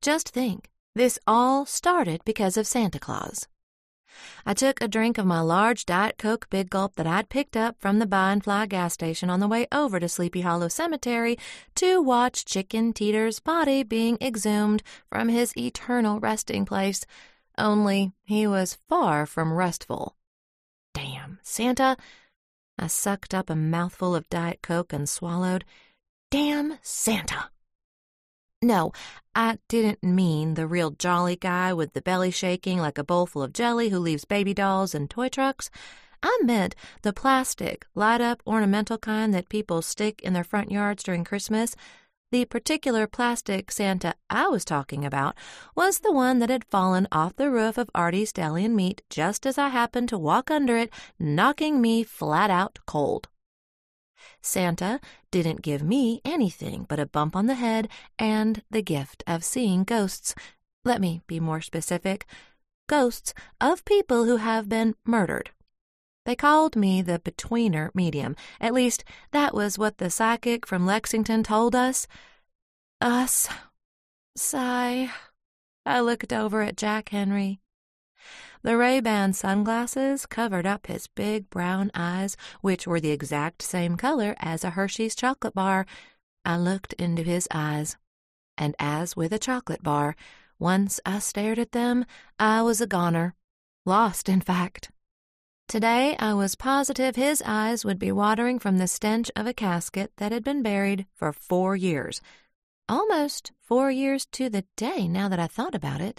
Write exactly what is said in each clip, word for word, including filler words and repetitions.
Just think, this all started because of Santa Claus. I took a drink of my large Diet Coke Big Gulp that I'd picked up from the Buy and Fly gas station on the way over to Sleepy Hollow Cemetery to watch Chicken Teeter's body being exhumed from his eternal resting place, only he was far from restful. Damn, Santa! I sucked up a mouthful of Diet Coke and swallowed. Damn Santa! No, I didn't mean the real jolly guy with the belly shaking like a bowl full of jelly who leaves baby dolls and toy trucks. I meant the plastic, light-up, ornamental kind that people stick in their front yards during Christmas. The particular plastic Santa I was talking about was the one that had fallen off the roof of Artie's Deli and Meat just as I happened to walk under it, knocking me flat out cold. Santa didn't give me anything but a bump on the head and the gift of seeing ghosts. Let me be more specific. Ghosts of people who have been murdered. They called me the betweener medium. At least, that was what the psychic from Lexington told us. Us. Sigh. I looked over at Jack Henry. The Ray-Ban sunglasses covered up his big brown eyes, which were the exact same color as a Hershey's chocolate bar. I looked into his eyes, and as with a chocolate bar, once I stared at them, I was a goner. Lost, in fact. Today I was positive his eyes would be watering from the stench of a casket that had been buried for four years. Almost four years to the day now that I thought about it.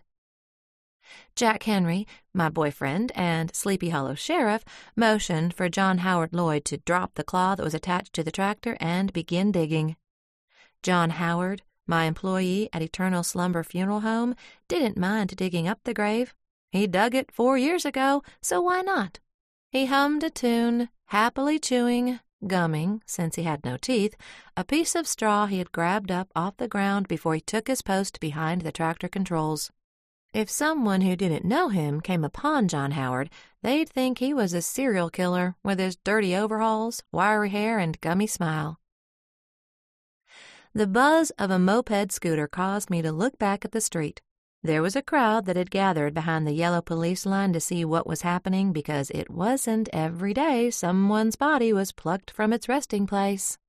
Jack Henry, my boyfriend, and Sleepy Hollow Sheriff motioned for John Howard Lloyd to drop the claw that was attached to the tractor and begin digging. John Howard, my employee at Eternal Slumber Funeral Home, didn't mind digging up the grave. He dug it four years ago, so why not? He hummed a tune, happily chewing, gumming, since he had no teeth, a piece of straw he had grabbed up off the ground before he took his post behind the tractor controls. If someone who didn't know him came upon John Howard, they'd think he was a serial killer with his dirty overalls, wiry hair, and gummy smile. The buzz of a moped scooter caused me to look back at the street. There was a crowd that had gathered behind the yellow police line to see what was happening because it wasn't every day someone's body was plucked from its resting place.